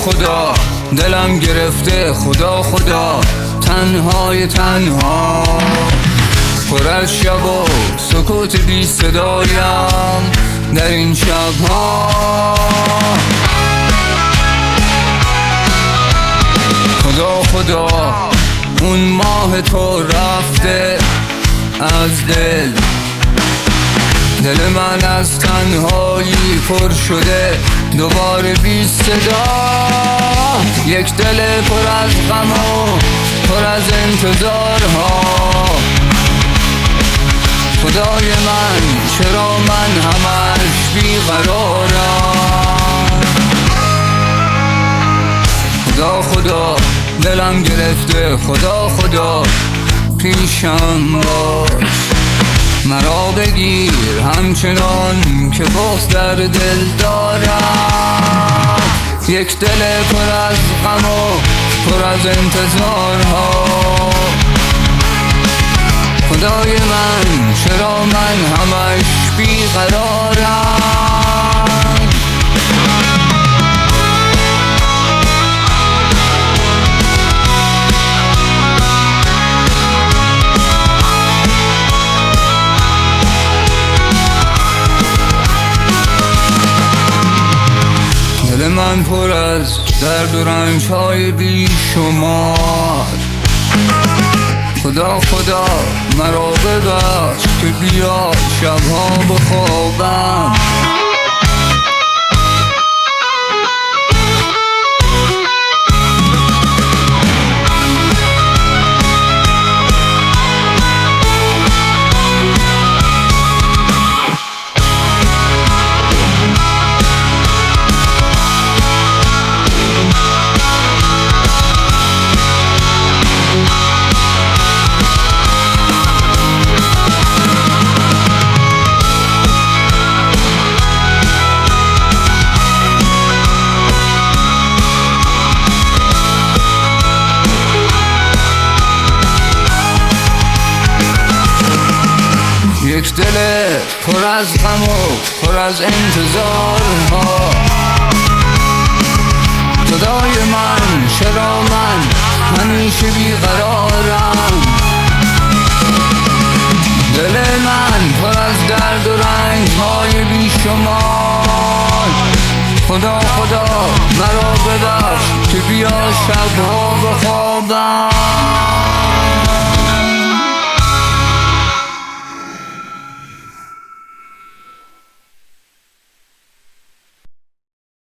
خدا دلم گرفته، خدا خدا تنهای تنها، پر از شب و سکوت بی صدایم در این شبها. خدا خدا اون ماه تو رفته از دل من از تنهایی پر شده دوباره بی صدا. یک دل پر از غم و پر از انتظارها. خدای من چرا من همش بیقرارم. خدا خدا دلم گرفته، خدا خدا پیشم باش، مرا بگیر همچنان که بغض در دل دارم. یک دل پر از غم و پر از انتظارها. خدای من چرا من همش بیقرارم. دل من پر از درد و رنج‌های بی شمار. خدا خدا مرا ببخش که بیا شبها بخوابم. یک دل پر از غم و پر از انتظارها. خدای من چرا من همیشه بیقرارم. دل من پر از درد و رنج‌های بی شمار. خدا خدا مرا ببخش که بیا شبها بخوابم.